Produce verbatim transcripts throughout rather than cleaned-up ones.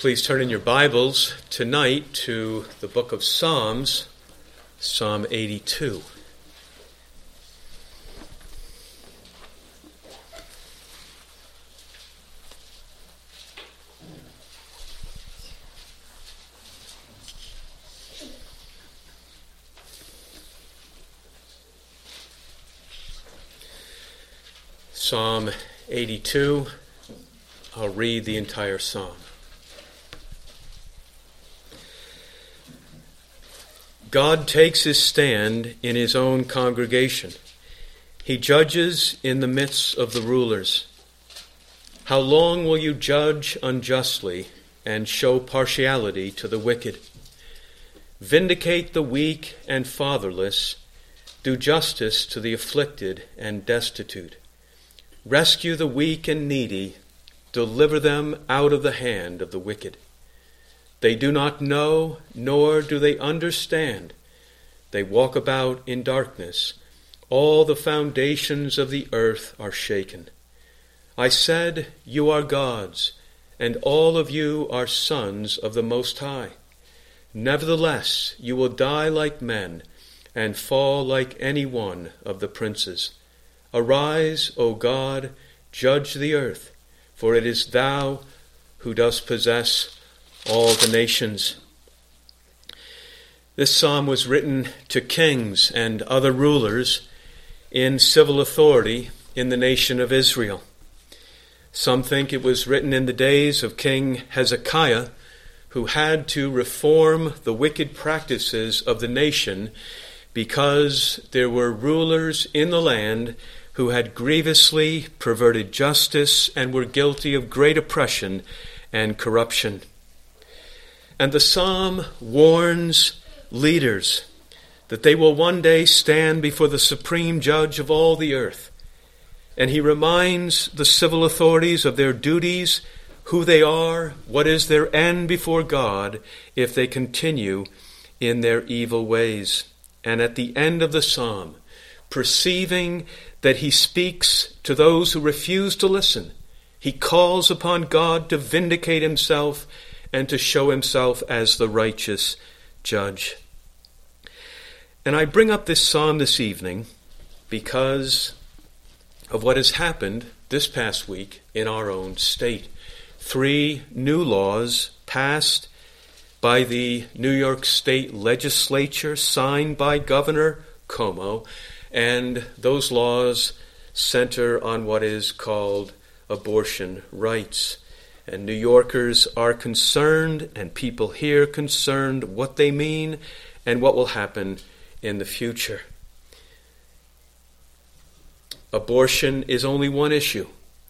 Please turn in your Bibles tonight to the book of Psalms, Psalm eighty-two. Psalm eighty-two, I'll read the entire psalm. God takes his stand in his own congregation. He judges in the midst of the rulers. How long will you judge unjustly and show partiality to the wicked? Vindicate the weak and fatherless. Do justice to the afflicted and destitute. Rescue the weak and needy. Deliver them out of the hand of the wicked. They do not know, nor do they understand. They walk about in darkness. All the foundations of the earth are shaken. I said, you are gods, and all of you are sons of the Most High. Nevertheless, you will die like men, and fall like any one of the princes. Arise, O God, judge the earth, for it is thou who dost possess all the nations. This psalm was written to kings and other rulers in civil authority in the nation of Israel. Some think it was written in the days of King Hezekiah, who had to reform the wicked practices of the nation because there were rulers in the land who had grievously perverted justice and were guilty of great oppression and corruption. And the psalm warns leaders that they will one day stand before the supreme judge of all the earth. And he reminds the civil authorities of their duties, who they are, what is their end before God if they continue in their evil ways. And at the end of the psalm, perceiving that he speaks to those who refuse to listen, he calls upon God to vindicate himself and to show himself as the righteous judge. And I bring up this psalm this evening because of what has happened this past week in our own state. Three new laws passed by the New York State Legislature, signed by Governor Cuomo, and those laws center on what is called abortion rights. And New Yorkers are concerned, and people here concerned, what they mean and what will happen in the future. Abortion is only one issue,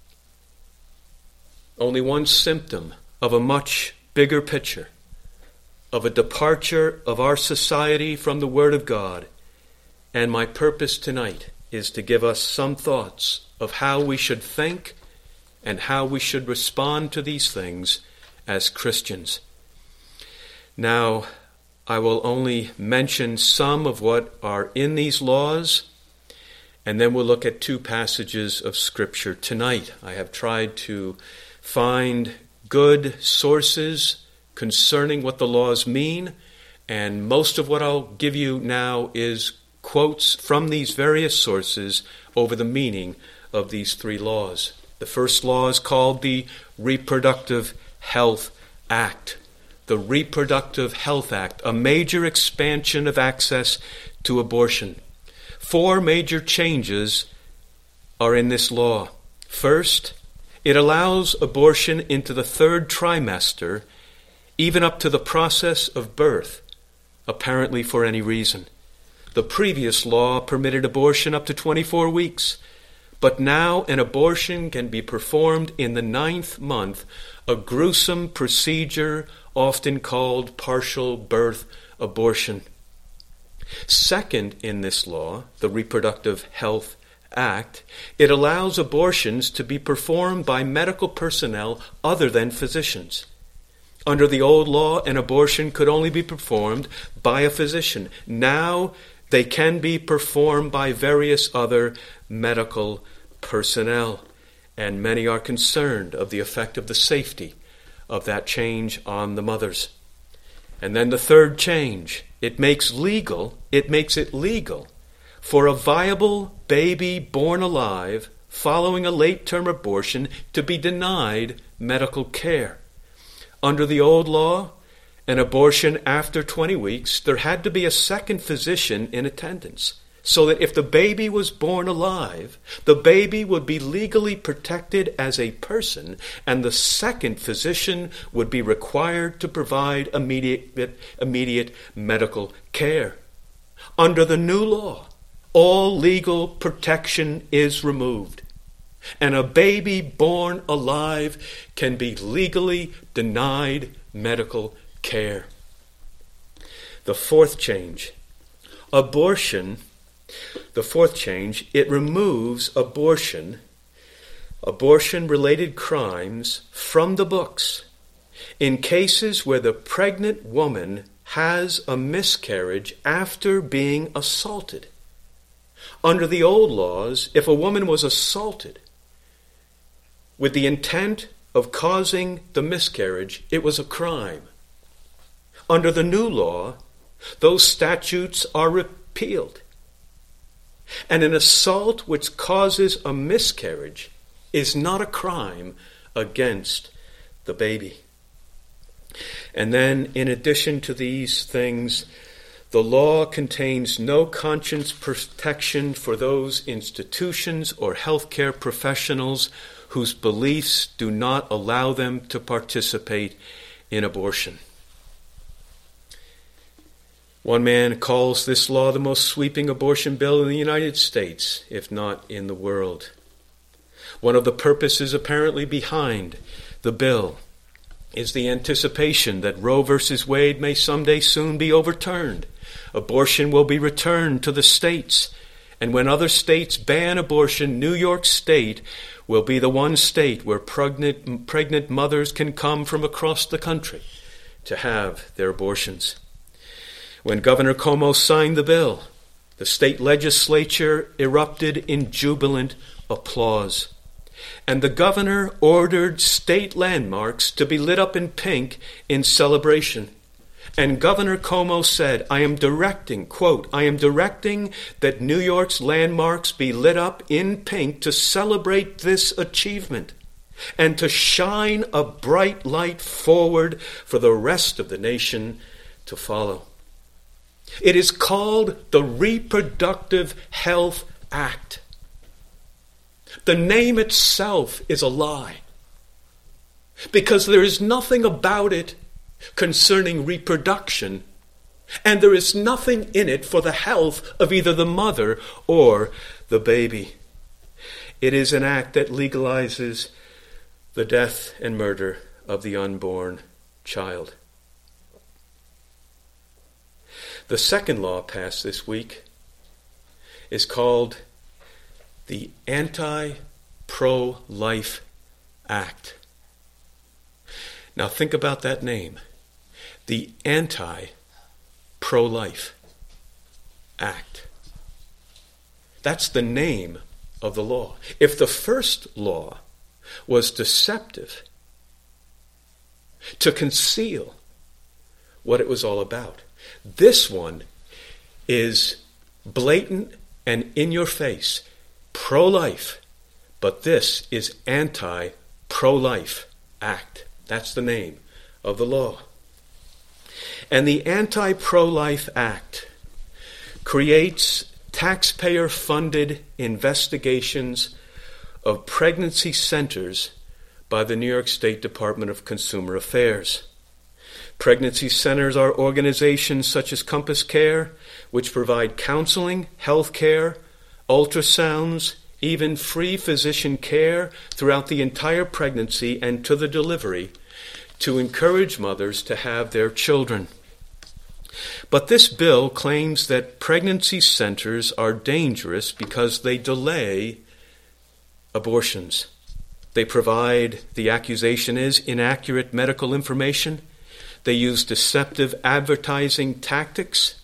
only one symptom of a much bigger picture, of a departure of our society from the Word of God. And my purpose tonight is to give us some thoughts of how we should think and how we should respond to these things as Christians. Now, I will only mention some of what are in these laws, and then we'll look at two passages of Scripture tonight. I have tried to find good sources concerning what the laws mean, and most of what I'll give you now is quotes from these various sources over the meaning of these three laws. The first law is called the Reproductive Health Act. The Reproductive Health Act, a major expansion of access to abortion. Four major changes are in this law. First, it allows abortion into the third trimester, even up to the process of birth, apparently for any reason. The previous law permitted abortion up to twenty-four weeks. But now an abortion can be performed in the ninth month, a gruesome procedure often called partial birth abortion. Second in this law, the Reproductive Health Act, it allows abortions to be performed by medical personnel other than physicians. Under the old law, an abortion could only be performed by a physician. Now they can be performed by various other medical personnel, and many are concerned of the effect of the safety of that change on the mothers. And then the third change, it makes legal, it makes it legal for a viable baby born alive following a late-term abortion to be denied medical care. Under the old law, an abortion after twenty weeks, there had to be a second physician in attendance, so that if the baby was born alive, the baby would be legally protected as a person, and the second physician would be required to provide immediate, immediate medical care. Under the new law, all legal protection is removed, and a baby born alive can be legally denied medical care. The fourth change, abortion, the fourth change, it removes abortion, abortion-related crimes from the books in cases where the pregnant woman has a miscarriage after being assaulted. Under the old laws, if a woman was assaulted with the intent of causing the miscarriage, it was a crime. Under the new law, those statutes are repealed. And an assault which causes a miscarriage is not a crime against the baby. And then, in addition to these things, the law contains no conscience protection for those institutions or healthcare professionals whose beliefs do not allow them to participate in abortion. One man calls this law the most sweeping abortion bill in the United States, if not in the world. One of the purposes apparently behind the bill is the anticipation that Roe versus Wade may someday soon be overturned. Abortion will be returned to the states, and when other states ban abortion, New York State will be the one state where pregnant, pregnant mothers can come from across the country to have their abortions. When Governor Cuomo signed the bill, the state legislature erupted in jubilant applause. And the governor ordered state landmarks to be lit up in pink in celebration. And Governor Cuomo said, I am directing, quote, I am directing that New York's landmarks be lit up in pink to celebrate this achievement and to shine a bright light forward for the rest of the nation to follow. It is called the Reproductive Health Act. The name itself is a lie, because there is nothing about it concerning reproduction, and there is nothing in it for the health of either the mother or the baby. It is an act that legalizes the death and murder of the unborn child. The second law passed this week is called the Anti-Pro-Life Act. Now think about that name, the Anti-Pro-Life Act. That's the name of the law. If the first law was deceptive, to conceal what it was all about, this one is blatant and in your face, pro-life, but this is Anti-Pro-Life Act. That's the name of the law. And the Anti-Pro-Life Act creates taxpayer-funded investigations of pregnancy centers by the New York State Department of Consumer Affairs. Pregnancy centers are organizations such as Compass Care, which provide counseling, health care, ultrasounds, even free physician care throughout the entire pregnancy and to the delivery to encourage mothers to have their children. But this bill claims that pregnancy centers are dangerous because they delay abortions. They provide, the accusation is, inaccurate medical information. They use deceptive advertising tactics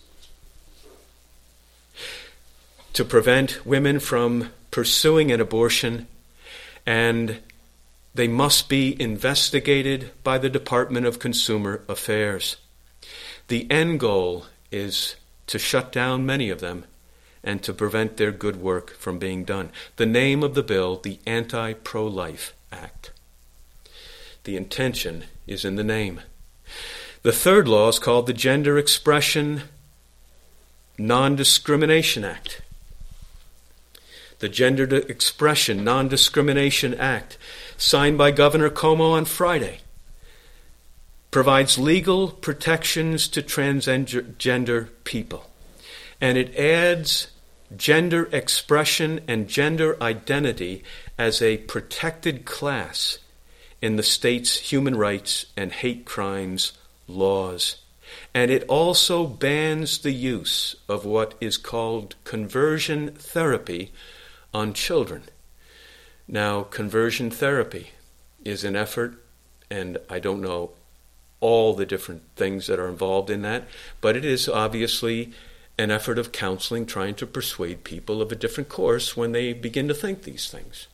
to prevent women from pursuing an abortion, and They must be investigated by the Department of Consumer Affairs. The end goal is to shut down many of them and to prevent their good work from being done. The name of the bill, the Anti-Pro-Life Act. The intention is in the name. The third law is called the Gender Expression Non-Discrimination Act. The Gender Expression Non-Discrimination Act, signed by Governor Cuomo on Friday, provides legal protections to transgender people. And it adds gender expression and gender identity as a protected class in the state's human rights and hate crimes laws. And it also bans the use of what is called conversion therapy on children. Now, conversion therapy is an effort, and I don't know all the different things that are involved in that, but it is obviously an effort of counseling, trying to persuade people of a different course when they begin to think these things.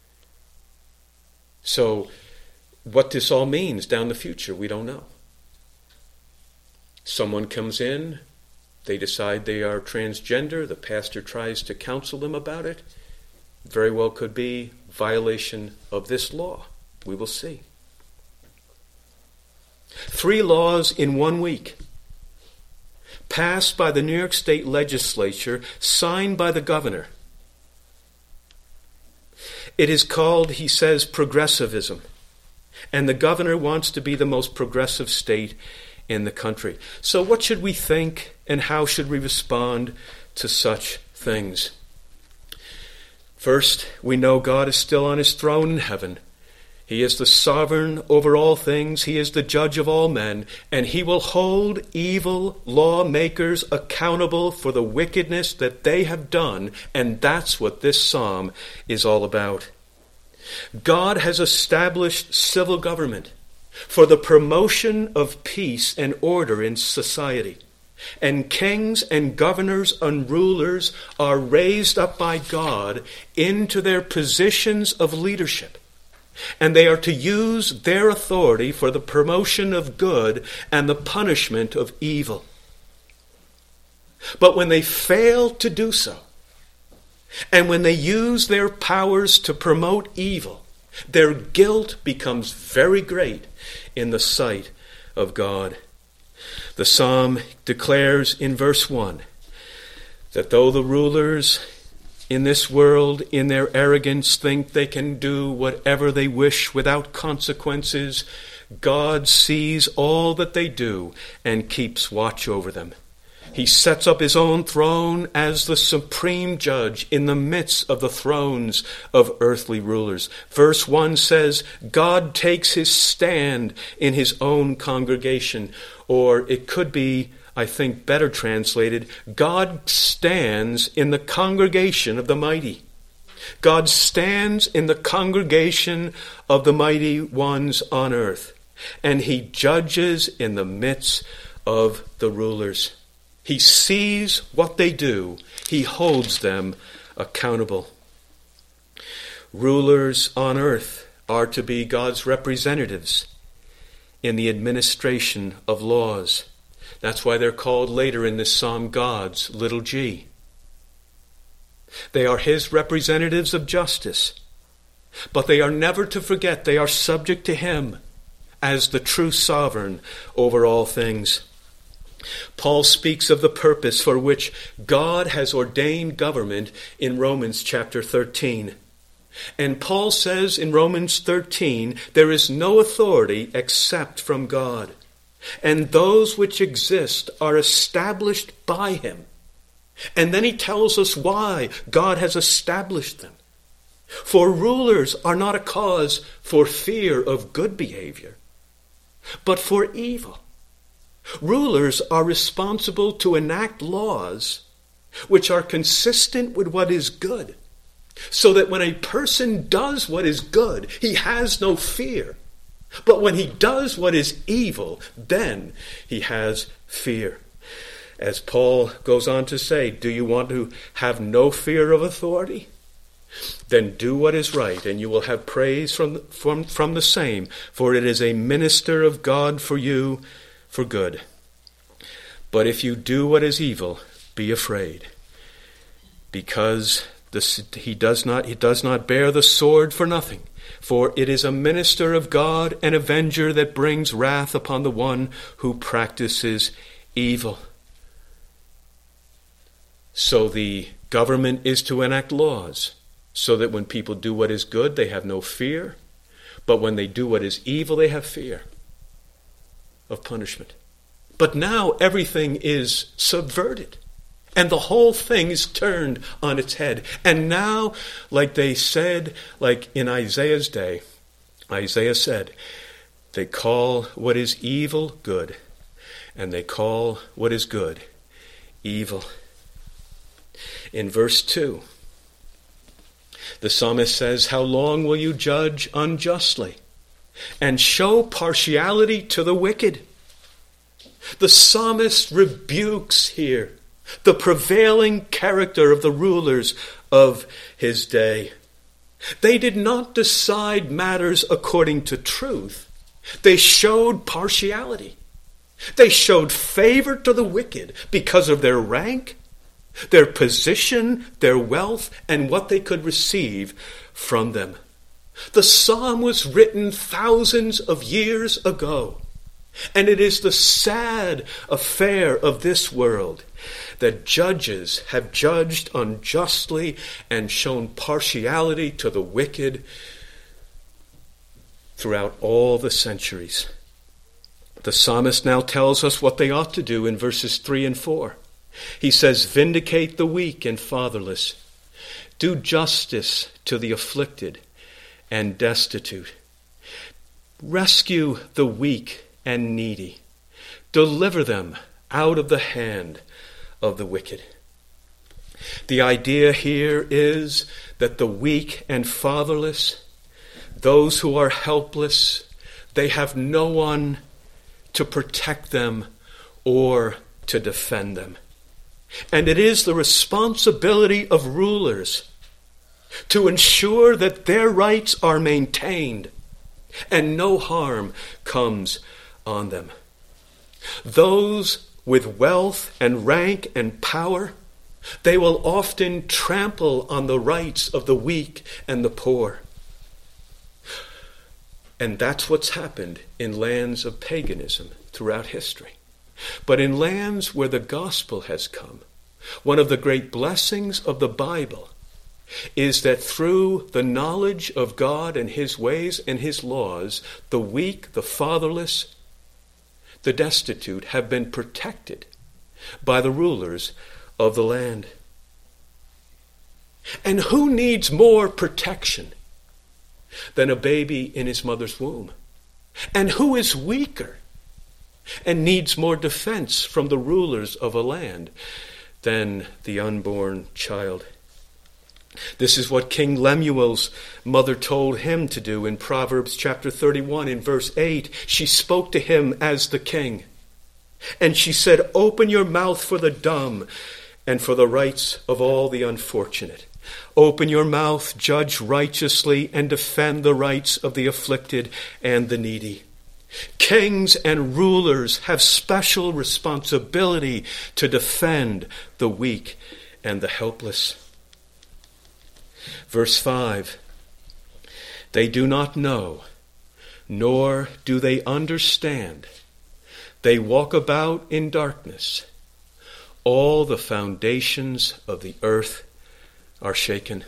So, what this all means down the future, we don't know. Someone comes in, they decide they are transgender, the pastor tries to counsel them about it. Very well could be violation of this law. We will see. Three laws in one week, passed by the New York State Legislature, signed by the governor. It is called, he says, progressivism. And the governor wants to be the most progressive state in the country. So what should we think, and how should we respond to such things? First, we know God is still on his throne in heaven. He is the sovereign over all things. He is the judge of all men, and he will hold evil lawmakers accountable for the wickedness that they have done, and that's what this psalm is all about. God has established civil government for the promotion of peace and order in society. And kings and governors and rulers are raised up by God into their positions of leadership. And they are to use their authority for the promotion of good and the punishment of evil. But when they fail to do so, and when they use their powers to promote evil, their guilt becomes very great in the sight of God. The psalm declares in verse one that though the rulers in this world, in their arrogance, think they can do whatever they wish without consequences, God sees all that they do and keeps watch over them. He sets up his own throne as the supreme judge in the midst of the thrones of earthly rulers. Verse one says, God takes his stand in his own congregation. Or it could be, I think, better translated, God stands in the congregation of the mighty. God stands in the congregation of the mighty ones on earth. And he judges in the midst of the rulers. He sees what they do. He holds them accountable. Rulers on earth are to be God's representatives in the administration of laws. That's why they're called later in this psalm God's little g. They are his representatives of justice. But they are never to forget they are subject to him as the true sovereign over all things. Paul speaks of the purpose for which God has ordained government in Romans chapter thirteen. And Paul says in Romans thirteen, there is no authority except from God, and those which exist are established by him. And then he tells us why God has established them. For rulers are not a cause for fear of good behavior, but for evil. Rulers are responsible to enact laws which are consistent with what is good, so that when a person does what is good, he has no fear. But when he does what is evil, then he has fear. As Paul goes on to say, do you want to have no fear of authority? Then do what is right, and you will have praise from, from, from the same, for it is a minister of God for you for good. But if you do what is evil, be afraid, because this, he does not he does not bear the sword for nothing. For it is a minister of God, an avenger that brings wrath upon the one who practices evil. So the government is to enact laws, so that when people do what is good, they have no fear. But when they do what is evil, they have fear of punishment. But now everything is subverted. And the whole thing is turned on its head. And now, like they said, like in Isaiah's day, Isaiah said, they call what is evil good, and they call what is good evil. In verse two, the psalmist says, how long will you judge unjustly and show partiality to the wicked? The psalmist rebukes here the prevailing character of the rulers of his day. They did not decide matters according to truth. They showed partiality. They showed favor to the wicked because of their rank, their position, their wealth, and what they could receive from them. The psalm was written thousands of years ago, and it is the sad affair of this world that judges have judged unjustly and shown partiality to the wicked throughout all the centuries. The psalmist now tells us what they ought to do in verses three and four. He says, vindicate the weak and fatherless. Do justice to the afflicted and destitute. Rescue the weak and needy. Deliver them out of the hand of the wicked. The idea here is that the weak and fatherless, those who are helpless, they have no one to protect them or to defend them. And it is the responsibility of rulers to ensure that their rights are maintained and no harm comes on them. Those with wealth and rank and power, they will often trample on the rights of the weak and the poor. And that's what's happened in lands of paganism throughout history. But in lands where the gospel has come, one of the great blessings of the Bible is that through the knowledge of God and his ways and his laws, the weak, the fatherless, the destitute have been protected by the rulers of the land. And who needs more protection than a baby in his mother's womb? And who is weaker and needs more defense from the rulers of a land than the unborn child? This is what King Lemuel's mother told him to do in Proverbs chapter thirty-one in verse eight. She spoke to him as the king. And she said, open your mouth for the dumb and for the rights of all the unfortunate. Open your mouth, judge righteously, and defend the rights of the afflicted and the needy. Kings and rulers have special responsibility to defend the weak and the helpless. Verse five, they do not know, nor do they understand. They walk about in darkness. All the foundations of the earth are shaken.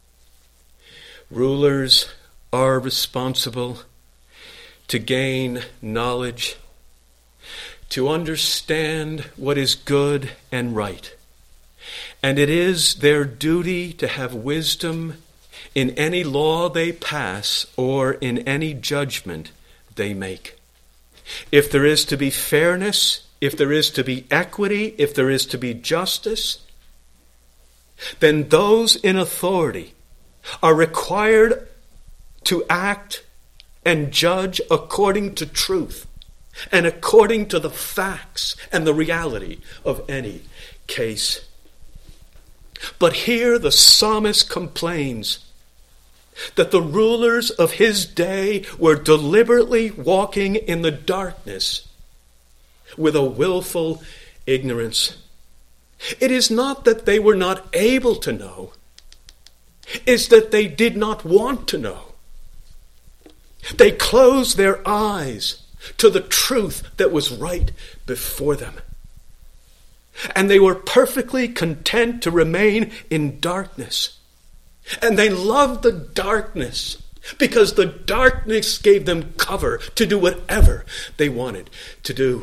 Rulers are responsible to gain knowledge, to understand what is good and right. And it is their duty to have wisdom in any law they pass or in any judgment they make. If there is to be fairness, if there is to be equity, if there is to be justice, then those in authority are required to act and judge according to truth and according to the facts and the reality of any case. But here the psalmist complains that the rulers of his day were deliberately walking in the darkness with a willful ignorance. It is not that they were not able to know. It's that they did not want to know. They closed their eyes to the truth that was right before them. And they were perfectly content to remain in darkness. And they loved the darkness because the darkness gave them cover to do whatever they wanted to do.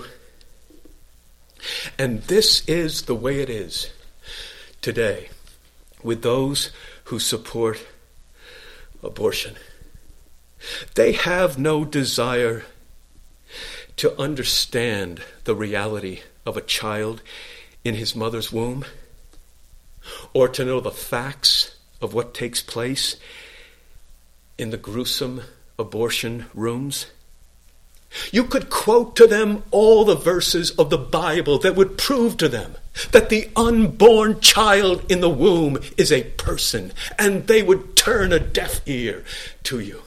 And this is the way it is today with those who support abortion. They have no desire to understand the reality of a child in his mother's womb, or to know the facts of what takes place in the gruesome abortion rooms. You could quote to them all the verses of the Bible that would prove to them that the unborn child in the womb is a person, and they would turn a deaf ear to you.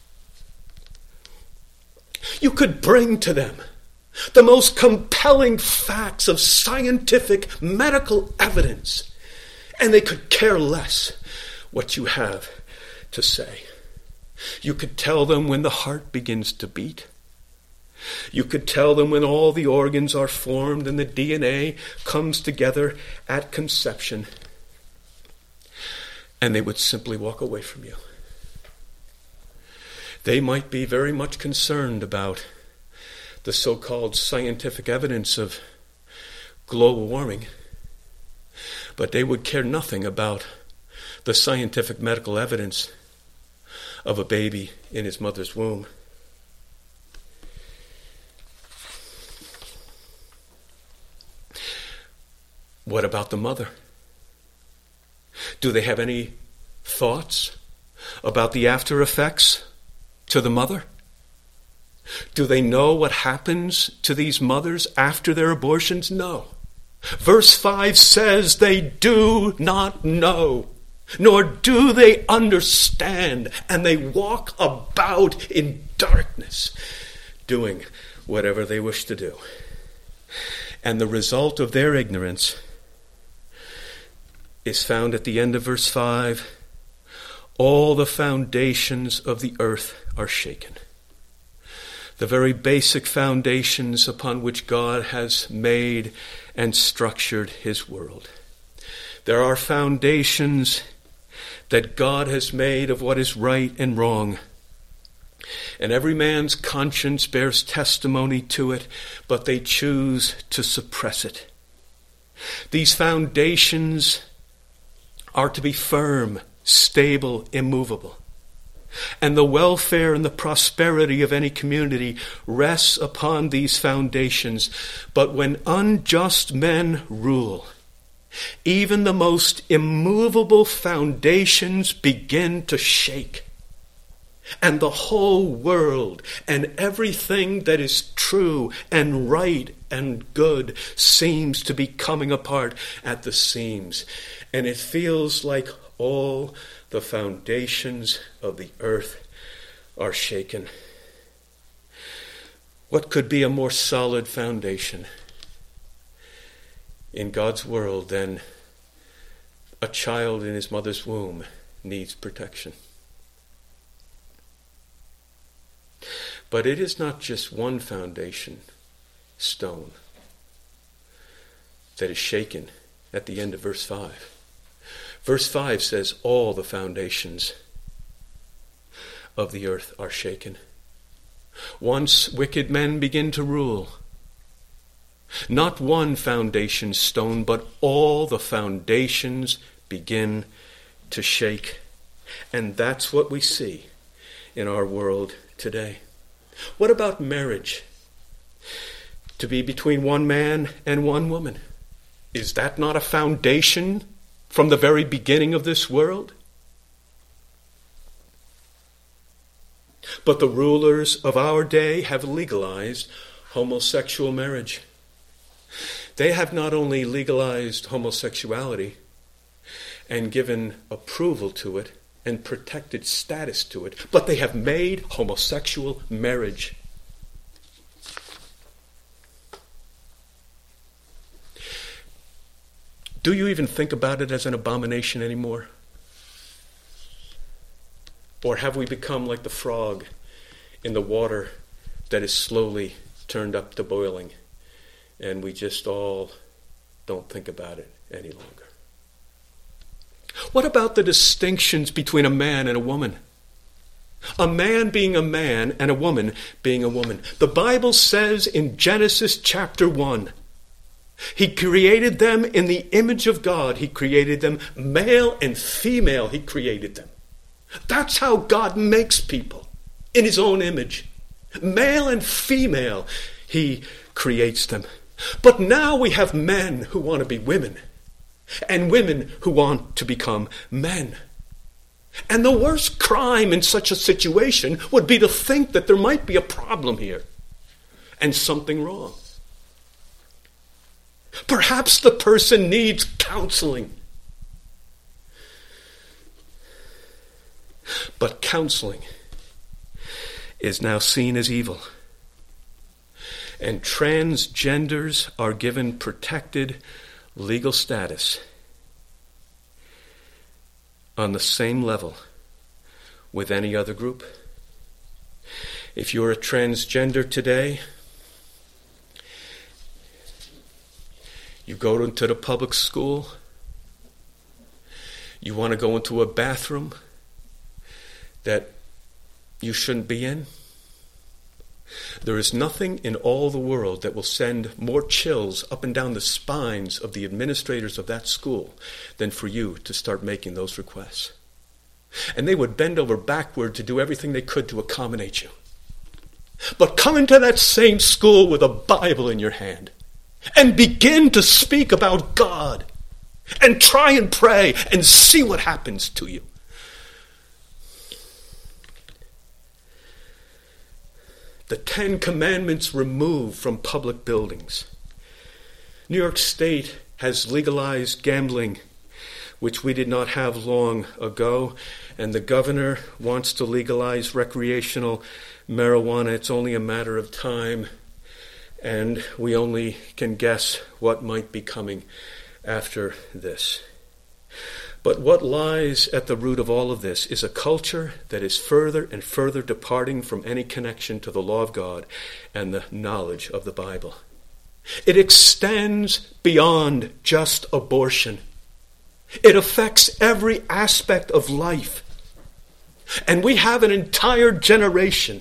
You could bring to them the most compelling facts of scientific medical evidence, and they could care less what you have to say. You could tell them when the heart begins to beat. You could tell them when all the organs are formed and the D N A comes together at conception, and they would simply walk away from you. They might be very much concerned about the so-called scientific evidence of global warming, but they would care nothing about the scientific medical evidence of a baby in his mother's womb. What about the mother? Do they have any thoughts about the after effects to the mother? Do they know what happens to these mothers after their abortions? No. Verse five says they do not know, nor do they understand, and they walk about in darkness, doing whatever they wish to do. And the result of their ignorance is found at the end of verse five. All the foundations of the earth are shaken. The very basic foundations upon which God has made and structured his world. There are foundations that God has made of what is right and wrong. And every man's conscience bears testimony to it, but they choose to suppress it. These foundations are to be firm, stable, immovable. And the welfare and the prosperity of any community rests upon these foundations. But when unjust men rule, even the most immovable foundations begin to shake. And the whole world and everything that is true and right and good seems to be coming apart at the seams. And it feels like all the foundations of the earth are shaken. What could be a more solid foundation in God's world than a child in his mother's womb needs protection? But it is not just one foundation stone that is shaken at the end of verse five. Verse five says all the foundations of the earth are shaken. Once wicked men begin to rule, not one foundation stone, but all the foundations begin to shake. And that's what we see in our world today. What about marriage? To be between one man and one woman. Is that not a foundation from the very beginning of this world? But the rulers of our day have legalized homosexual marriage. They have not only legalized homosexuality, and given approval to it and protected status to it, but they have made homosexual marriage. Do you even think about it as an abomination anymore? Or have we become like the frog in the water that is slowly turned up to boiling, and we just all don't think about it any longer? What about the distinctions between a man and a woman? A man being a man and a woman being a woman. The Bible says in Genesis chapter one, He created them in the image of God. He created them male and female. He created them. That's how God makes people, in His own image. Male and female, He creates them. But now we have men who want to be women, and women who want to become men. And the worst crime in such a situation would be to think that there might be a problem here and something wrong. Perhaps the person needs counseling. But counseling is now seen as evil. And transgenders are given protected legal status on the same level with any other group. If you're a transgender today, you go into the public school, you want to go into a bathroom that you shouldn't be in, there is nothing in all the world that will send more chills up and down the spines of the administrators of that school than for you to start making those requests. And they would bend over backward to do everything they could to accommodate you. But come into that same school with a Bible in your hand and begin to speak about God and try and pray and see what happens to you. The Ten Commandments removed from public buildings. New York State has legalized gambling, which we did not have long ago, and the governor wants to legalize recreational marijuana. It's only a matter of time, and we only can guess what might be coming after this. But what lies at the root of all of this is a culture that is further and further departing from any connection to the law of God and the knowledge of the Bible. It extends beyond just abortion. It affects every aspect of life. And we have an entire generation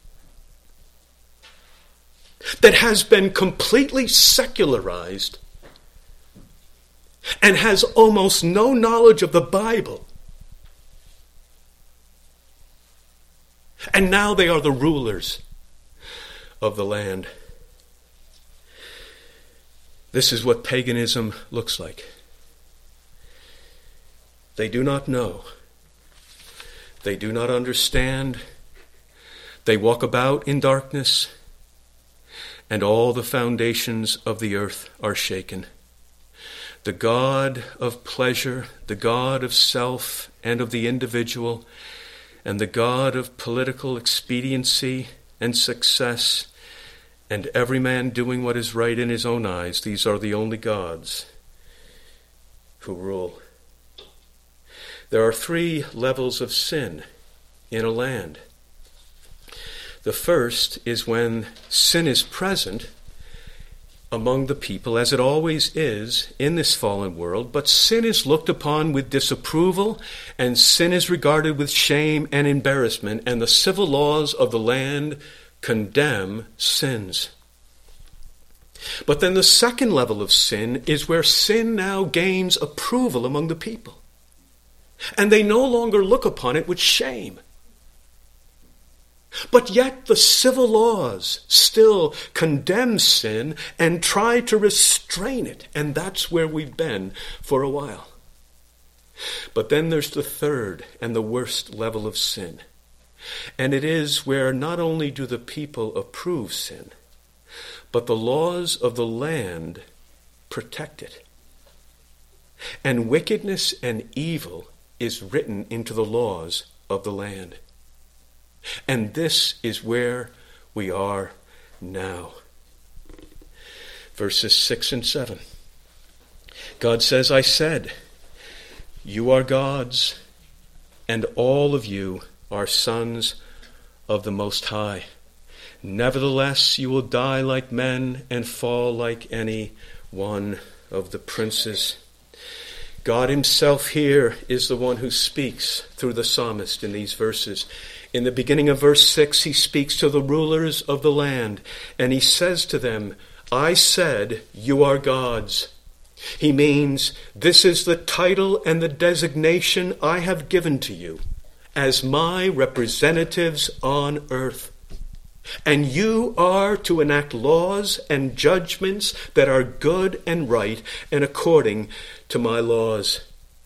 that has been completely secularized and has almost no knowledge of the Bible. And now they are the rulers of the land. This is what paganism looks like. They do not know. They do not understand. They walk about in darkness, and all the foundations of the earth are shaken. The God of pleasure, the God of self and of the individual, and the God of political expediency and success, and every man doing what is right in his own eyes, these are the only gods who rule. There are three levels of sin in a land. The first is when sin is present among the people, as it always is in this fallen world, but sin is looked upon with disapproval, and sin is regarded with shame and embarrassment, and the civil laws of the land condemn sins. But then the second level of sin is where sin now gains approval among the people, and they no longer look upon it with shame. But yet the civil laws still condemn sin and try to restrain it. And that's where we've been for a while. But then there's the third and the worst level of sin. And it is where not only do the people approve sin, but the laws of the land protect it. and wickedness and evil is written into the laws of the land. And this is where we are now. Verses six and seven. God says, I said, you are gods, and all of you are sons of the Most High. Nevertheless, you will die like men and fall like any one of the princes. God himself here is the one who speaks through the psalmist in these verses. In the beginning of verse six, he speaks to the rulers of the land, and he says to them, I said, you are gods. He means, this is the title and the designation I have given to you as my representatives on earth. And you are to enact laws and judgments that are good and right and according to my laws.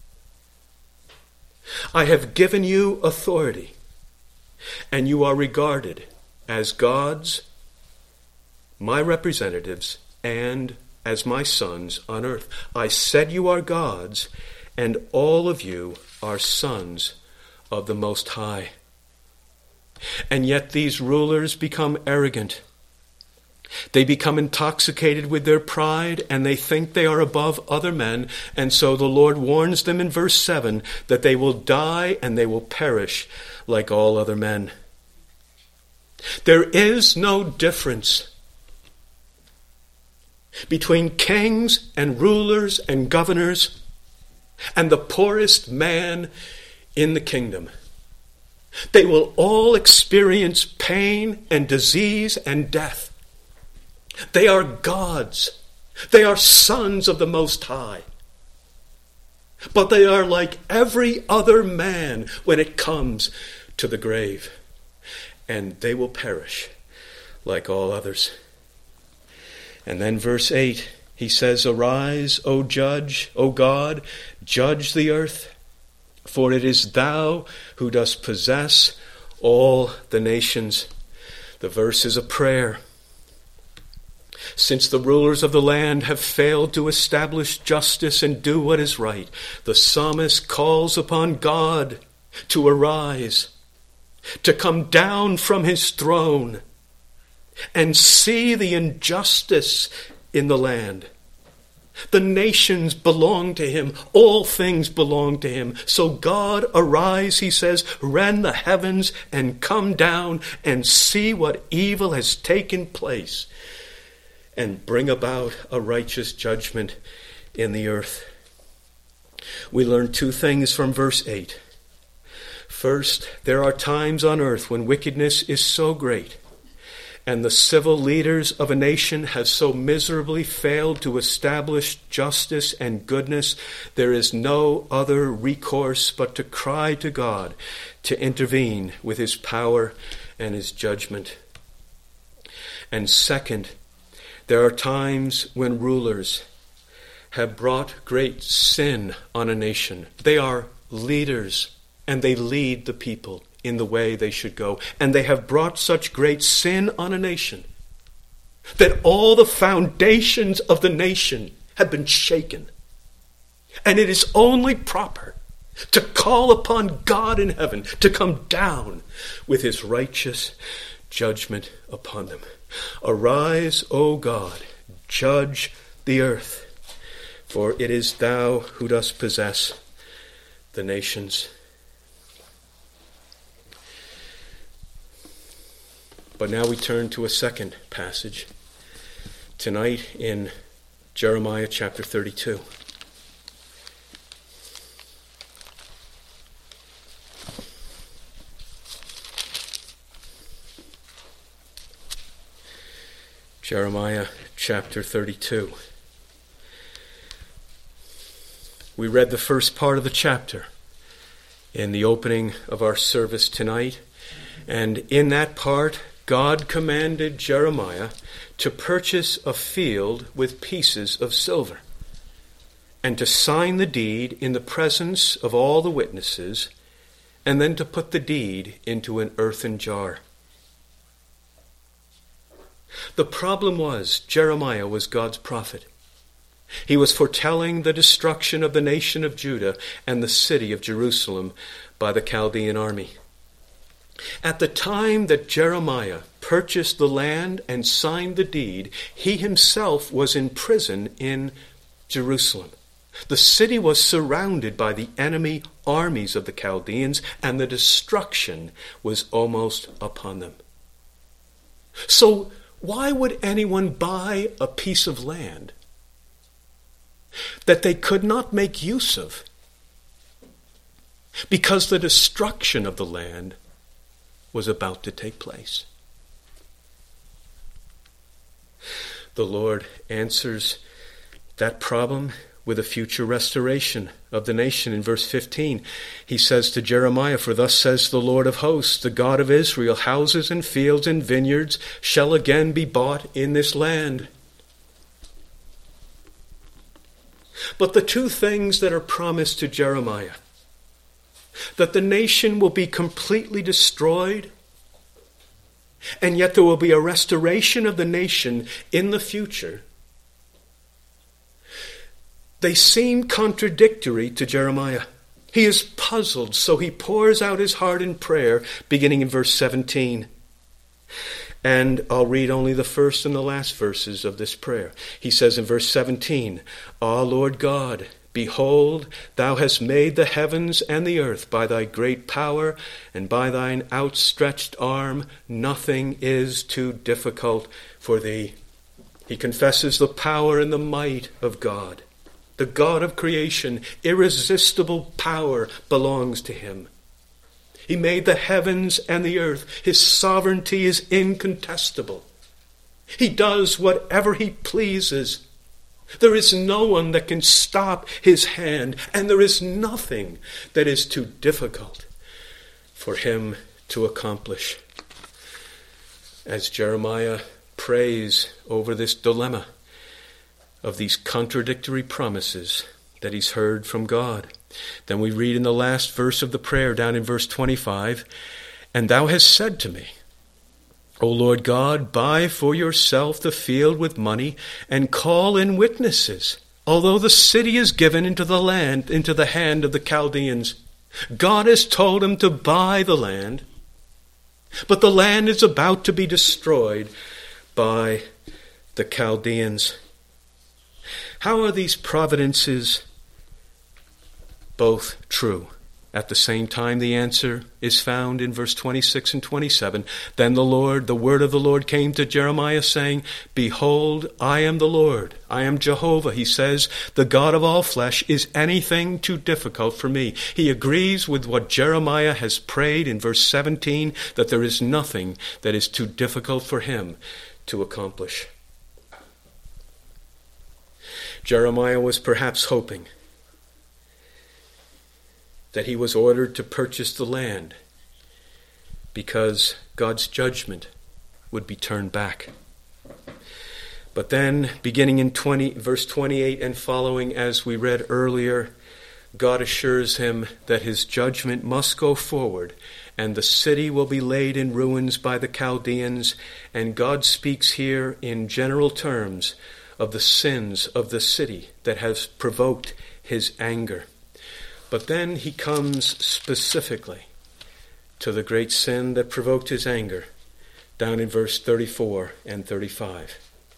I have given you authority, and you are regarded as gods, my representatives, and as my sons on earth. I said you are gods, and all of you are sons of the Most High. And yet these rulers become arrogant. They become intoxicated with their pride, and they think they are above other men. And so the Lord warns them in verse seven that they will die and they will perish like all other men. There is no difference between kings and rulers and governors and the poorest man in the kingdom. They will all experience pain and disease and death. They are gods. They are sons of the Most High. But they are like every other man when it comes to the grave. And they will perish like all others. And then verse eight, he says, Arise, O judge, O God, judge the earth. For it is thou who dost possess all the nations. The verse is a prayer. Since the rulers of the land have failed to establish justice and do what is right, the psalmist calls upon God to arise, to come down from his throne and see the injustice in the land. The nations belong to him. All things belong to him. So God, arise, he says, rend the heavens and come down and see what evil has taken place and bring about a righteous judgment in the earth. We learn two things from verse eight. First, there are times on earth when wickedness is so great and the civil leaders of a nation have so miserably failed to establish justice and goodness, there is no other recourse but to cry to God to intervene with his power and his judgment. And second, there are times when rulers have brought great sin on a nation. They are leaders, and they lead the people in the way they should go. And they have brought such great sin on a nation that all the foundations of the nation have been shaken. And it is only proper to call upon God in heaven to come down with his righteous judgment upon them. Arise, O God, judge the earth, for it is thou who dost possess the nations. But now we turn to a second passage tonight in Jeremiah chapter thirty-two. Jeremiah chapter thirty-two. We read the first part of the chapter in the opening of our service tonight, and in that part, God commanded Jeremiah to purchase a field with pieces of silver and to sign the deed in the presence of all the witnesses, and then to put the deed into an earthen jar. The problem was Jeremiah was God's prophet. He was foretelling the destruction of the nation of Judah and the city of Jerusalem by the Chaldean army. At the time that Jeremiah purchased the land and signed the deed, he himself was in prison in Jerusalem. The city was surrounded by the enemy armies of the Chaldeans, and the destruction was almost upon them. So why would anyone buy a piece of land that they could not make use of? Because the destruction of the land was about to take place. The Lord answers that problem with a future restoration of the nation. In verse fifteen, he says to Jeremiah, "For thus says the Lord of hosts, the God of Israel, houses and fields and vineyards shall again be bought in this land." But the two things that are promised to Jeremiah, that the nation will be completely destroyed, and yet there will be a restoration of the nation in the future, they seem contradictory to Jeremiah. He is puzzled, so he pours out his heart in prayer, beginning in verse seventeen. And I'll read only the first and the last verses of this prayer. He says in verse seventeen, "Ah, Lord God, behold, thou hast made the heavens and the earth by thy great power, and by thine outstretched arm. Nothing is too difficult for thee." He confesses the power and the might of God. The God of creation, irresistible power belongs to him. He made the heavens and the earth. His sovereignty is incontestable. He does whatever he pleases. There is no one that can stop his hand, and there is nothing that is too difficult for him to accomplish. As Jeremiah prays over this dilemma of these contradictory promises that he's heard from God, then we read in the last verse of the prayer, down in verse twenty-five, "And thou hast said to me, O Lord God, buy for yourself the field with money, and call in witnesses, although the city is given into the land, into the hand of the Chaldeans." God has told him to buy the land, but the land is about to be destroyed by the Chaldeans. How are these providences both true? At the same time, the answer is found in verse twenty-six and twenty-seven. "Then the Lord, the word of the Lord came to Jeremiah, saying, Behold, I am the Lord, I am Jehovah." He says, "The God of all flesh. Is anything too difficult for me?" He agrees with what Jeremiah has prayed in verse seventeen, that there is nothing that is too difficult for him to accomplish. Jeremiah was perhaps hoping that he was ordered to purchase the land because God's judgment would be turned back. But then, beginning in twenty, verse twenty-eight and following, as we read earlier, God assures him that his judgment must go forward, and the city will be laid in ruins by the Chaldeans. And God speaks here in general terms of the sins of the city that has provoked his anger. But then he comes specifically to the great sin that provoked his anger, down in verse thirty-four and thirty-five.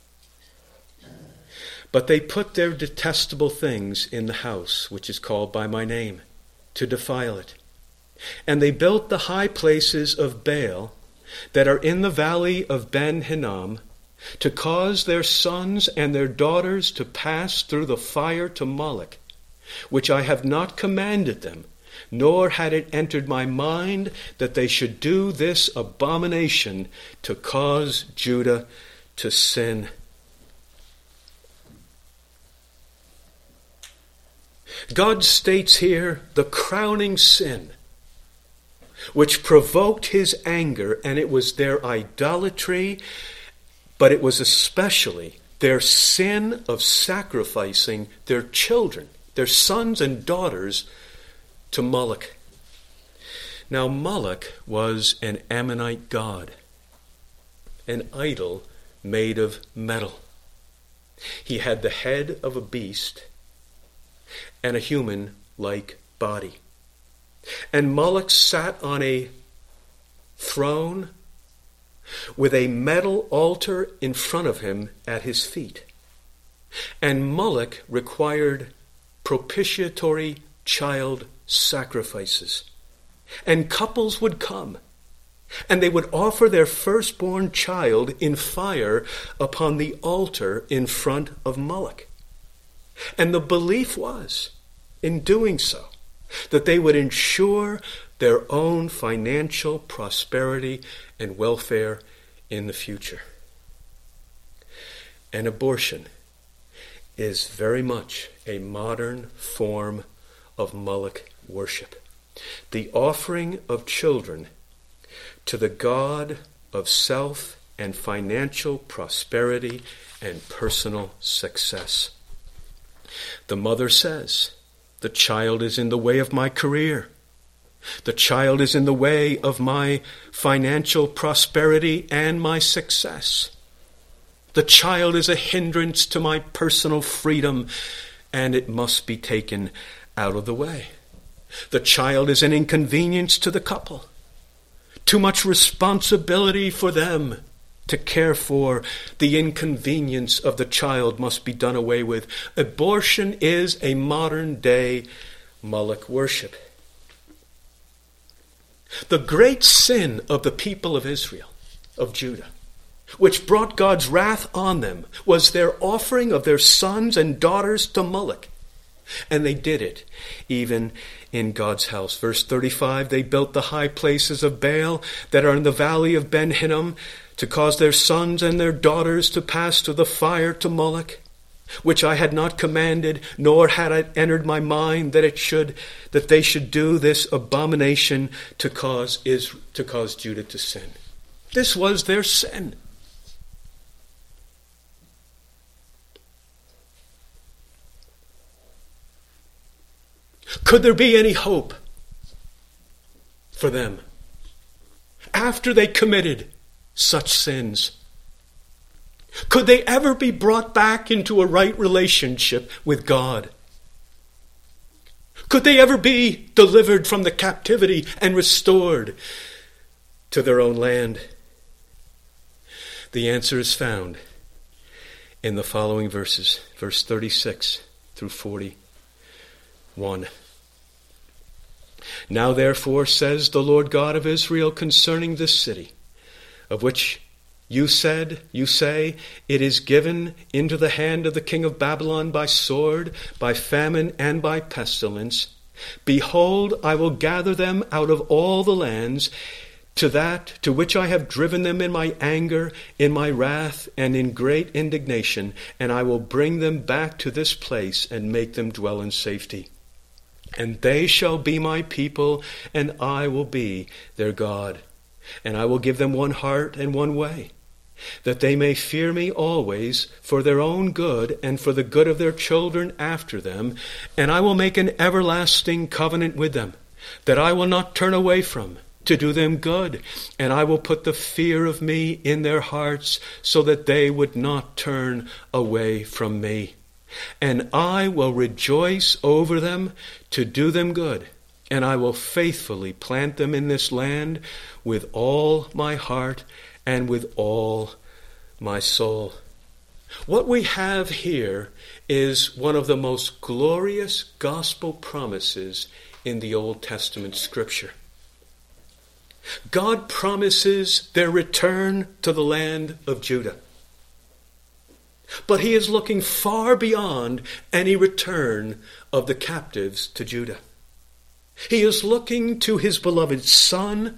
"But they put their detestable things in the house which is called by my name, to defile it. And they built the high places of Baal that are in the valley of Ben Hinnom, to cause their sons and their daughters to pass through the fire to Moloch, which I have not commanded them, nor had it entered my mind that they should do this abomination to cause Judah to sin." God states here the crowning sin which provoked his anger, and it was their idolatry, but it was especially their sin of sacrificing their children, their sons and daughters, to Moloch. Now Moloch was an Ammonite god, an idol made of metal. He had the head of a beast and a human-like body. And Moloch sat on a throne with a metal altar in front of him at his feet. And Moloch required propitiatory child sacrifices. And couples would come, and they would offer their firstborn child in fire upon the altar in front of Moloch. And the belief was, in doing so, that they would ensure their own financial prosperity and welfare in the future. And abortion is very much a modern form of Moloch worship. The offering of children to the god of self and financial prosperity and personal success. The mother says, "The child is in the way of my career. The child is in the way of my financial prosperity and my success. The child is a hindrance to my personal freedom, and it must be taken out of the way. The child is an inconvenience to the couple. Too much responsibility for them to care for. The inconvenience of the child must be done away with." Abortion is a modern-day Moloch worship. The great sin of the people of Israel, of Judah, which brought God's wrath on them, was their offering of their sons and daughters to Moloch. And they did it even in God's house. Verse thirty-five, they built the high places of Baal that are in the valley of Ben Hinnom to cause their sons and their daughters to pass through the fire to Moloch, which I had not commanded, nor had it entered my mind that it should, that they should do this abomination to cause Israel, to cause Judah to sin. This was their sin. Could there be any hope for them after they committed such sins? Could they ever be brought back into a right relationship with God? Could they ever be delivered from the captivity and restored to their own land? The answer is found in the following verses, verse thirty-six through forty-one. Now therefore, says the Lord God of Israel concerning this city, of which you said, you say, it is given into the hand of the king of Babylon by sword, by famine, and by pestilence. Behold, I will gather them out of all the lands to that to which I have driven them in my anger, in my wrath, and in great indignation, and I will bring them back to this place and make them dwell in safety. And they shall be my people, and I will be their God. And I will give them one heart and one way, that they may fear me always for their own good and for the good of their children after them. And I will make an everlasting covenant with them, that I will not turn away from, to do them good. And I will put the fear of me in their hearts, so that they would not turn away from me. And I will rejoice over them to do them good. And I will faithfully plant them in this land with all my heart and with all my soul. What we have here is one of the most glorious gospel promises in the Old Testament scripture. God promises their return to the land of Judah. But he is looking far beyond any return of the captives to Judah. He is looking to his beloved Son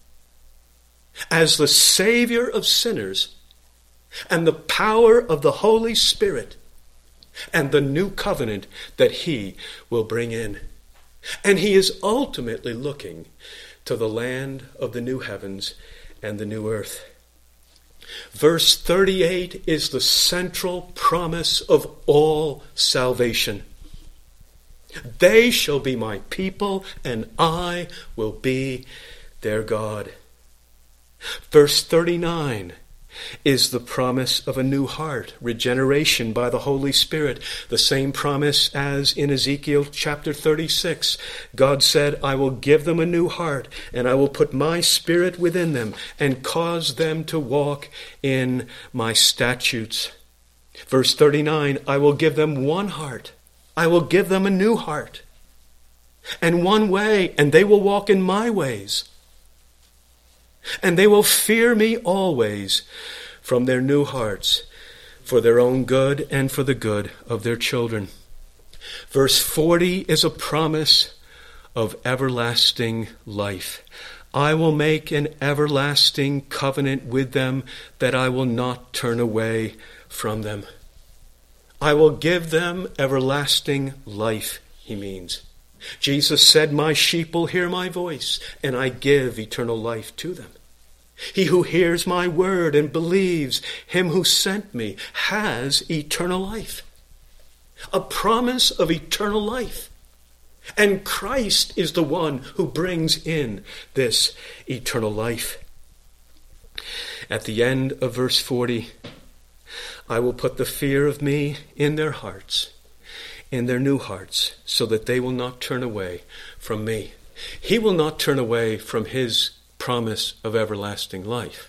as the Savior of sinners, and the power of the Holy Spirit, and the new covenant that he will bring in. And he is ultimately looking to the land of the new heavens and the new earth. Verse thirty-eight is the central promise of all salvation. They shall be my people, and I will be their God. Verse thirty-nine is the promise of a new heart, regeneration by the Holy Spirit, the same promise as in Ezekiel chapter thirty-six. God said, I will give them a new heart, and I will put my spirit within them, and cause them to walk in my statutes. Verse thirty-nine, I will give them one heart. I will give them a new heart, and one way, and they will walk in my ways. And they will fear me always from their new hearts, for their own good and for the good of their children. Verse forty is a promise of everlasting life. I will make an everlasting covenant with them, that I will not turn away from them. I will give them everlasting life, he means. Jesus said, my sheep will hear my voice, and I give eternal life to them. He who hears my word and believes him who sent me has eternal life. A promise of eternal life. And Christ is the one who brings in this eternal life. At the end of verse forty, I will put the fear of me in their hearts, in their new hearts, so that they will not turn away from me. He will not turn away from his promise of everlasting life.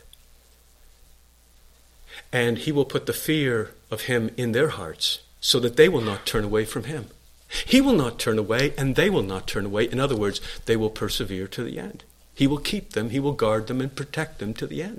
And he will put the fear of him in their hearts, so that they will not turn away from him. He will not turn away, and they will not turn away. In other words, they will persevere to the end. He will keep them, he will guard them and protect them to the end.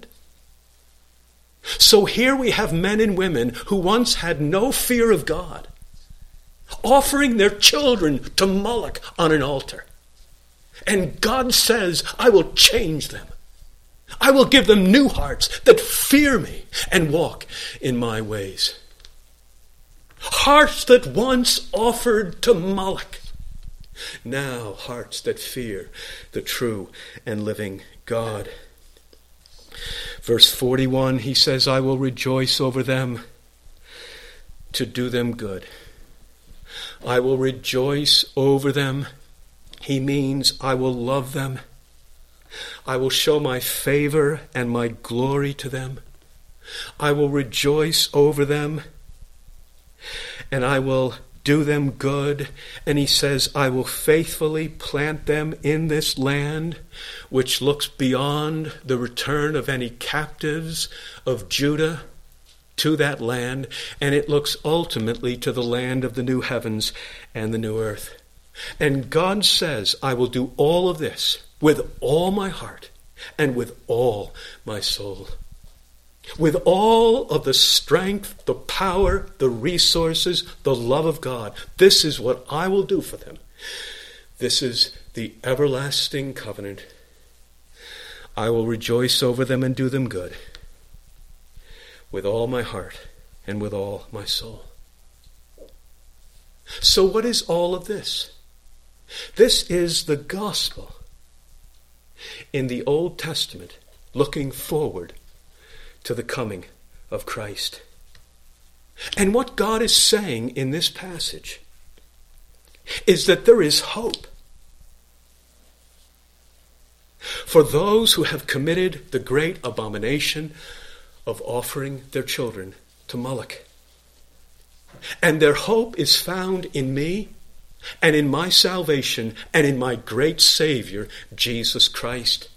So here we have men and women who once had no fear of God, offering their children to Moloch on an altar. And God says, I will change them. I will give them new hearts that fear me and walk in my ways. Hearts that once offered to Moloch, now hearts that fear the true and living God. Verse forty-one, he says, I will rejoice over them to do them good. I will rejoice over them. He means I will love them. I will show my favor and my glory to them. I will rejoice over them, and I will do them good. And he says, I will faithfully plant them in this land, which looks beyond the return of any captives of Judah to that land, and it looks ultimately to the land of the new heavens and the new earth. And God says, I will do all of this with all my heart and with all my soul. With all of the strength, the power, the resources, the love of God. This is what I will do for them. This is the everlasting covenant. I will rejoice over them and do them good. With all my heart and with all my soul. So what is all of this? This is the gospel in the Old Testament, looking forward to the coming of Christ. And what God is saying in this passage is that there is hope for those who have committed the great abomination of offering their children to Moloch. And their hope is found in me and in my salvation and in my great Savior, Jesus Christ.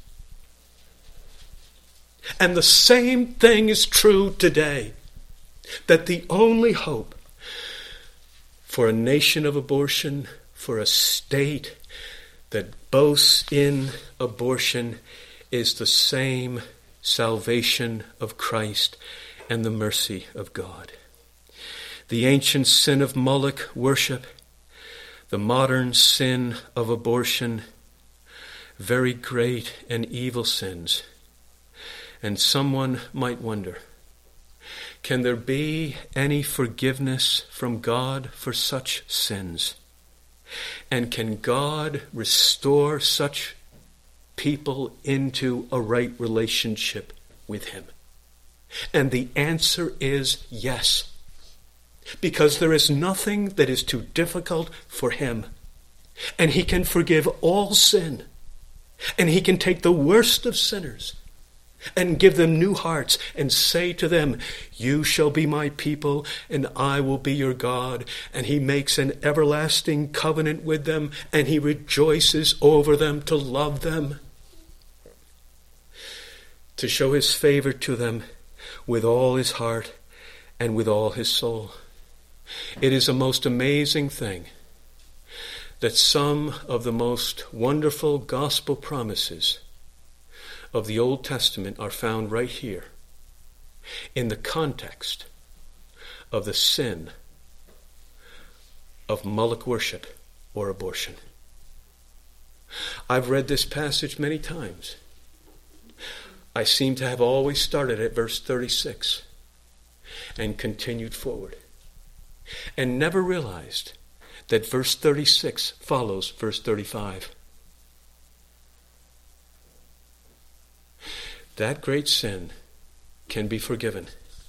And the same thing is true today, that the only hope for a nation of abortion, for a state that boasts in abortion, is the same salvation of Christ and the mercy of God. The ancient sin of Moloch worship, the modern sin of abortion, very great and evil sins. And someone might wonder, can there be any forgiveness from God for such sins? And can God restore such people into a right relationship with him? And the answer is yes. Because there is nothing that is too difficult for him. And he can forgive all sin. And he can take the worst of sinners and give them new hearts, and say to them, you shall be my people, and I will be your God. And he makes an everlasting covenant with them, and he rejoices over them to love them, to show his favor to them with all his heart and with all his soul. It is a most amazing thing that some of the most wonderful gospel promises of the Old Testament are found right here in the context of the sin of Moloch worship or abortion. I've read this passage many times. I seem to have always started at verse thirty-six and continued forward, and never realized that verse thirty-six follows verse thirty-five. That great sin can be forgiven,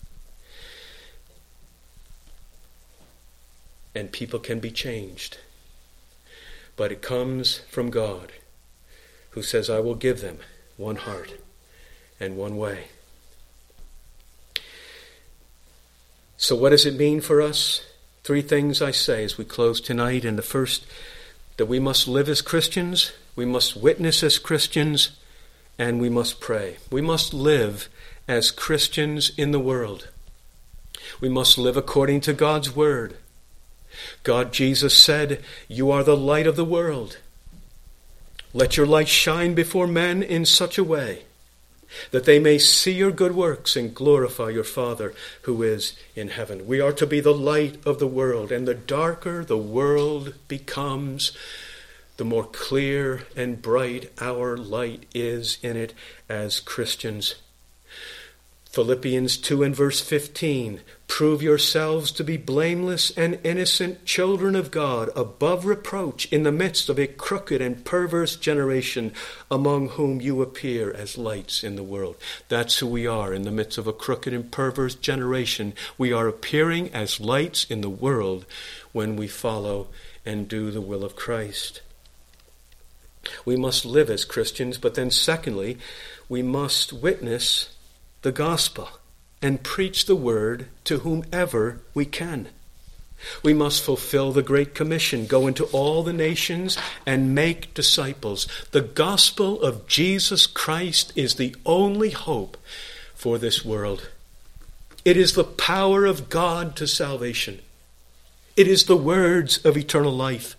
and people can be changed, but it comes from God, who says, I will give them one heart and one way. So what does it mean for us? Three things I say as we close tonight. And the first, that we must live as Christians, we must witness as Christians, and we must pray. We must live as Christians in the world. We must live according to God's word. God, Jesus said, you are the light of the world. Let your light shine before men in such a way that they may see your good works and glorify your Father who is in heaven. We are to be the light of the world, and the darker the world becomes, the more clear and bright our light is in it as Christians. Philippians two and verse fifteen, prove yourselves to be blameless and innocent children of God, above reproach in the midst of a crooked and perverse generation, among whom you appear as lights in the world. That's who we are in the midst of a crooked and perverse generation. We are appearing as lights in the world when we follow and do the will of Christ. We must live as Christians, but then secondly, we must witness the gospel and preach the word to whomever we can. We must fulfill the Great Commission, go into all the nations and make disciples. The gospel of Jesus Christ is the only hope for this world. It is the power of God to salvation. It is the words of eternal life.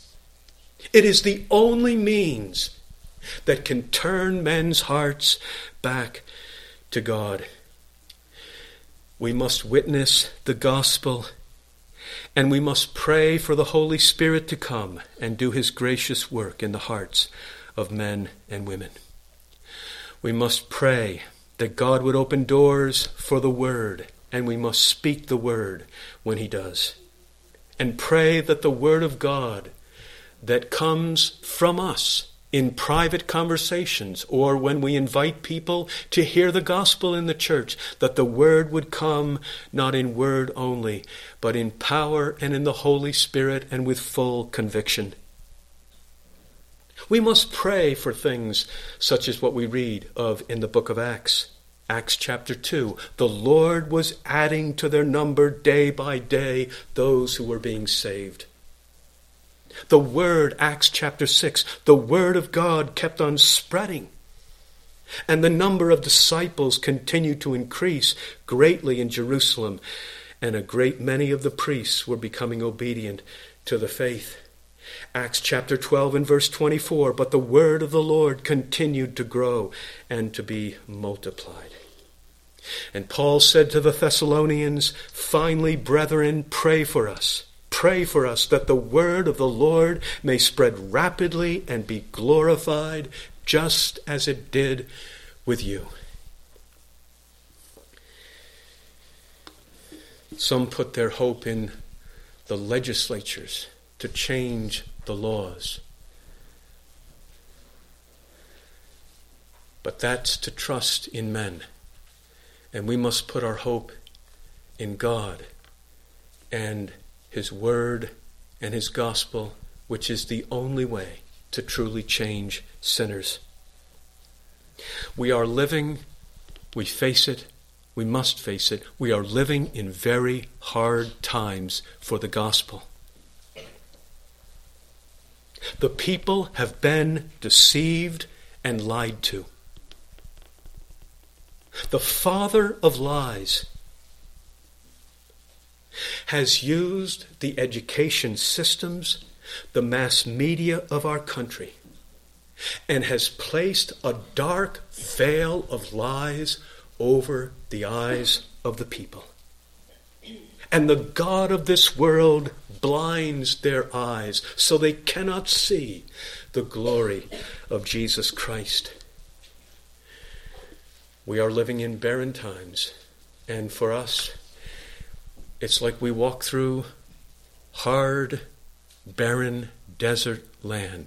It is the only means that can turn men's hearts back to God. We must witness the gospel, and we must pray for the Holy Spirit to come and do his gracious work in the hearts of men and women. We must pray that God would open doors for the word, and we must speak the word when he does. And pray that the word of God that comes from us in private conversations, or when we invite people to hear the gospel in the church, that the word would come not in word only, but in power and in the Holy Spirit and with full conviction. We must pray for things such as what we read of in the book of Acts. Acts chapter two, the Lord was adding to their number day by day those who were being saved. The word, Acts chapter six, the word of God kept on spreading. And the number of disciples continued to increase greatly in Jerusalem. And a great many of the priests were becoming obedient to the faith. Acts chapter twelve and verse twenty-four, but the word of the Lord continued to grow and to be multiplied. And Paul said to the Thessalonians, finally, brethren, pray for us. Pray for us that the word of the Lord may spread rapidly and be glorified just as it did with you. Some put their hope in the legislatures to change the laws. But that's to trust in men. And we must put our hope in God and his word and his gospel, which is the only way to truly change sinners. We are living We face it. We must face it. We are living in very hard times for the gospel. The people have been deceived and lied to. The father of lies has used the education systems, the mass media of our country, and has placed a dark veil of lies over the eyes of the people. And the God of this world blinds their eyes so they cannot see the glory of Jesus Christ. We are living in barren times, and for us, it's like we walk through hard, barren, desert land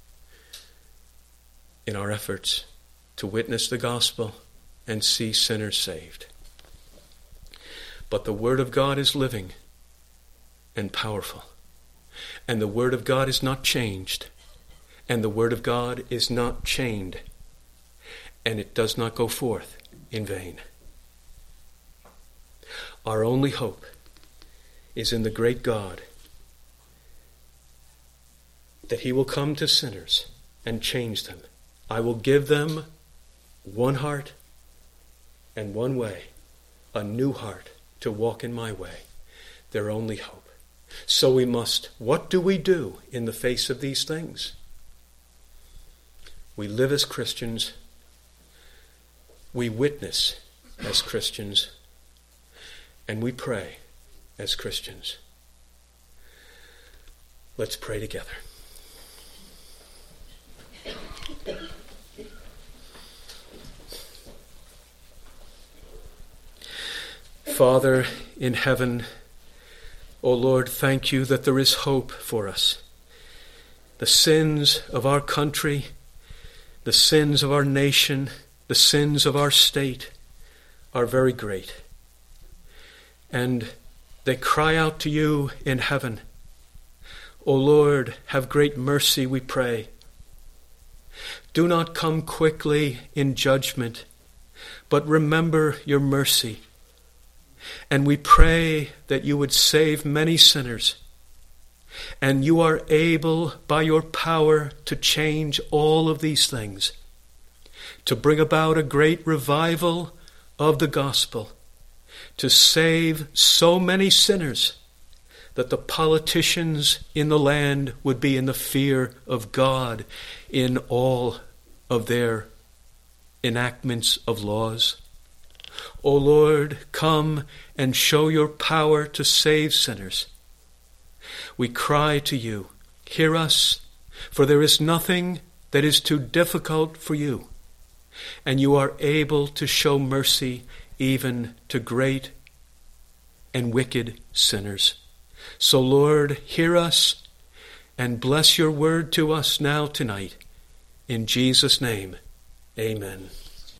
in our efforts to witness the gospel and see sinners saved. But the Word of God is living and powerful, and the Word of God is not changed, and the Word of God is not chained, and it does not go forth in vain. Our only hope is in the great God, that He will come to sinners and change them. I will give them one heart and one way, a new heart to walk in my way, their only hope. So we must, what do we do in the face of these things? We live as Christians. We witness as Christians. And we pray as Christians. Let's pray together. Father in heaven, O Lord, thank you that there is hope for us. The sins of our country, the sins of our nation, the sins of our state are very great. And they cry out to you in heaven. O Lord, have great mercy, we pray. Do not come quickly in judgment, but remember your mercy. And we pray that you would save many sinners. And you are able, by your power, to change all of these things, to bring about a great revival of the gospel, to save so many sinners that the politicians in the land would be in the fear of God in all of their enactments of laws. O Lord, come and show your power to save sinners. We cry to you, hear us, for there is nothing that is too difficult for you, and you are able to show mercy even to great and wicked sinners. So, Lord, hear us and bless your word to us now tonight. In Jesus' name, amen.